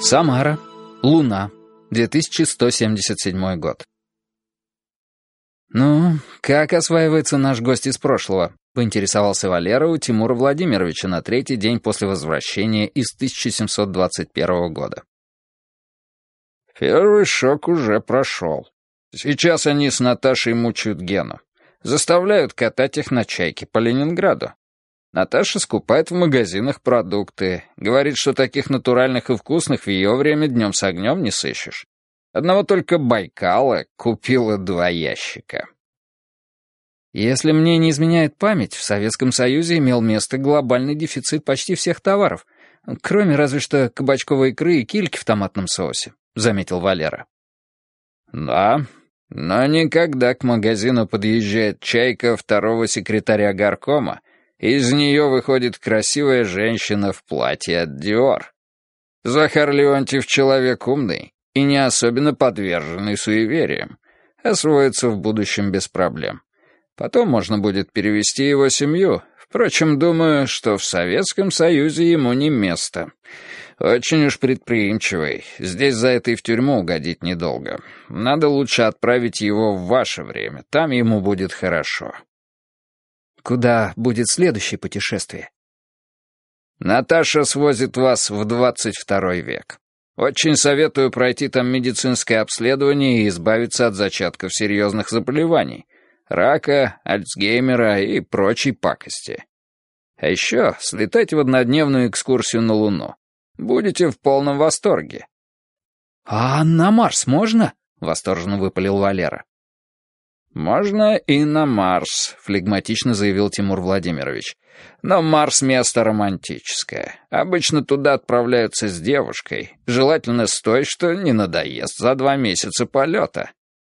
Самара. Луна. 2177 год. «Ну, как осваивается наш гость из прошлого?» — поинтересовался Валера у Тимура Владимировича на третий день после возвращения из 1721 года. Первый шок уже прошел. Сейчас они с Наташей мучают Гену. Заставляют катать их на чайке по Ленинграду. Наташа скупает в магазинах продукты. Говорит, что таких натуральных и вкусных в ее время днем с огнем не сыщешь. Одного только Байкала купила 2 ящика. Если мне не изменяет память, в Советском Союзе имел место глобальный дефицит почти всех товаров, кроме разве что кабачковой икры и кильки в томатном соусе, — заметил Валера. Да, но никогда к магазину подъезжает чайка второго секретаря горкома, и из нее выходит красивая женщина в платье от Диор. Захар Леонтьев человек умный и не особенно подверженный суевериям. Освоится в будущем без проблем. Потом можно будет перевести его семью. Впрочем, думаю, что в Советском Союзе ему не место. Очень уж предприимчивый. Здесь за это и в тюрьму угодить недолго. Надо лучше отправить его в ваше время. Там ему будет хорошо. Куда будет следующее путешествие? Наташа свозит вас в 22 век. Очень советую пройти там медицинское обследование и избавиться от зачатков серьезных заболеваний. Рака, Альцгеймера и прочей пакости. А еще слетайте в однодневную экскурсию на Луну. Будете в полном восторге. «А на Марс можно?» — восторженно выпалил Валера. «Можно и на Марс», — флегматично заявил Тимур Владимирович. «Но Марс — место романтическое. Обычно туда отправляются с девушкой. Желательно с той, что не надоест за 2 месяца полета».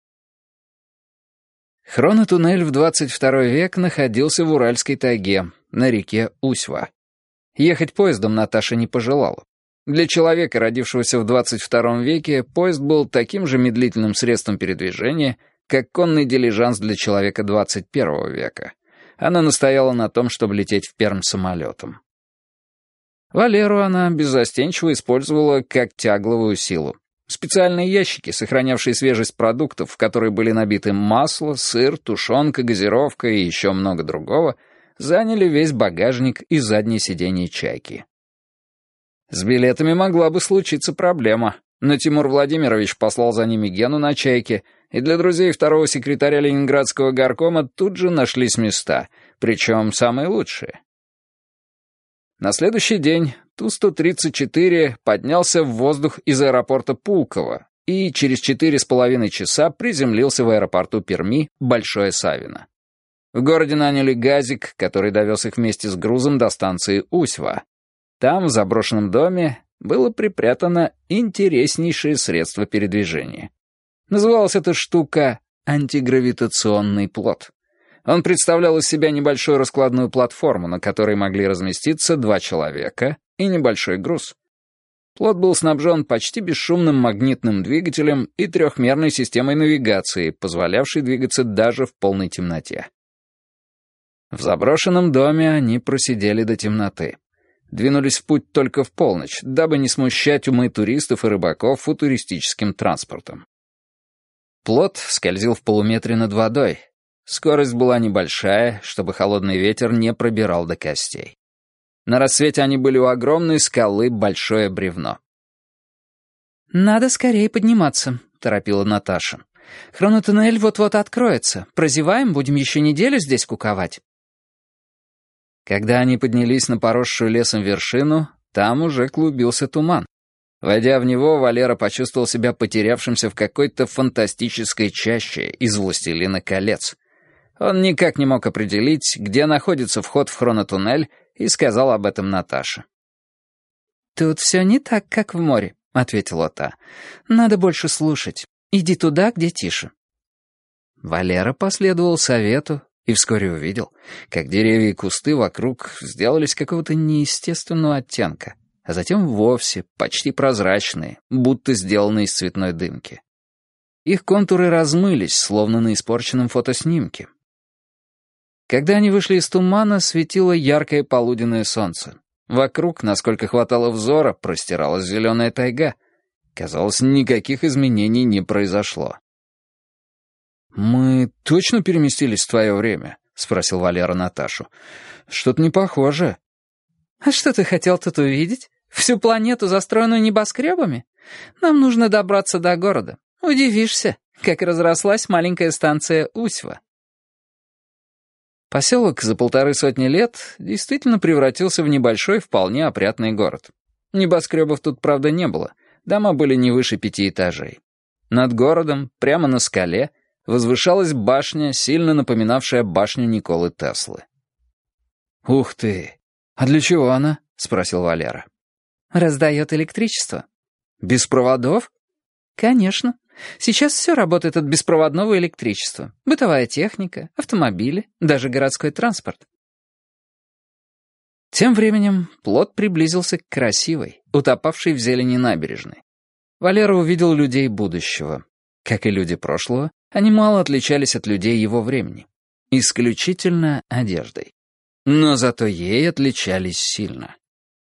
Хронотуннель в 22 век находился в Уральской тайге, на реке Усьва. Ехать поездом Наташа не пожелала. Для человека, родившегося в 22 веке, поезд был таким же медлительным средством передвижения, как конный дилижанс для человека 21 века. Она настояла на том, чтобы лететь в Пермь самолетом. Валеру она беззастенчиво использовала как тягловую силу. Специальные ящики, сохранявшие свежесть продуктов, в которые были набиты масло, сыр, тушенка, газировка и еще много другого, заняли весь багажник и заднее сиденье чайки. С билетами могла бы случиться проблема, но Тимур Владимирович послал за ними Гену на чайке, и для друзей второго секретаря Ленинградского горкома тут же нашлись места, причем самые лучшие. На следующий день Ту-134 поднялся в воздух из аэропорта Пулково и через 4,5 часа приземлился в аэропорту Перми Большое Савино. В городе наняли газик, который довез их вместе с грузом до станции Усьва. Там, в заброшенном доме, было припрятано интереснейшее средство передвижения. Называлась эта штука антигравитационный плот. Он представлял из себя небольшую раскладную платформу, на которой могли разместиться 2 человека и небольшой груз. Плот был снабжен почти бесшумным магнитным двигателем и 3-мерной системой навигации, позволявшей двигаться даже в полной темноте. В заброшенном доме они просидели до темноты. Двинулись в путь только в полночь, дабы не смущать умы туристов и рыбаков футуристическим транспортом. Плот скользил в полуметре над водой. Скорость была небольшая, чтобы холодный ветер не пробирал до костей. На рассвете они были у огромной скалы Большое Бревно. «Надо скорее подниматься», — торопила Наташа. «Хронотуннель вот-вот откроется. Прозеваем, будем еще неделю здесь куковать». Когда они поднялись на поросшую лесом вершину, там уже клубился туман. Войдя в него, Валера почувствовал себя потерявшимся в какой-то фантастической чаще из «Властелина колец». Он никак не мог определить, где находится вход в хронотуннель, и сказал об этом Наташе. «Тут все не так, как в море», — ответила та. «Надо больше слушать. Иди туда, где тише». Валера последовал совету и вскоре увидел, как деревья и кусты вокруг сделались какого-то неестественного оттенка, а затем вовсе почти прозрачные, будто сделанные из цветной дымки. Их контуры размылись, словно на испорченном фотоснимке. Когда они вышли из тумана, светило яркое полуденное солнце. Вокруг, насколько хватало взора, простиралась зеленая тайга. Казалось, никаких изменений не произошло. «Мы точно переместились в твое время?» — спросил Валера Наташу. «Что-то не похоже». «А что ты хотел тут увидеть? Всю планету, застроенную небоскребами? Нам нужно добраться до города. Удивишься, как разрослась маленькая станция Усьва». Поселок за 150 лет действительно превратился в небольшой, вполне опрятный город. Небоскребов тут, правда, не было. Дома были не выше 5 этажей. Над городом, прямо на скале, возвышалась башня, сильно напоминавшая башню Николы Теслы. «Ух ты! А для чего она?» — спросил Валера. «Раздает электричество». «Без проводов?» «Конечно. Сейчас все работает от беспроводного электричества. Бытовая техника, автомобили, даже городской транспорт». Тем временем плот приблизился к красивой, утопавшей в зелени набережной. Валера увидел людей будущего. Как и люди прошлого, они мало отличались от людей его времени. Исключительно одеждой. Но зато ей отличались сильно.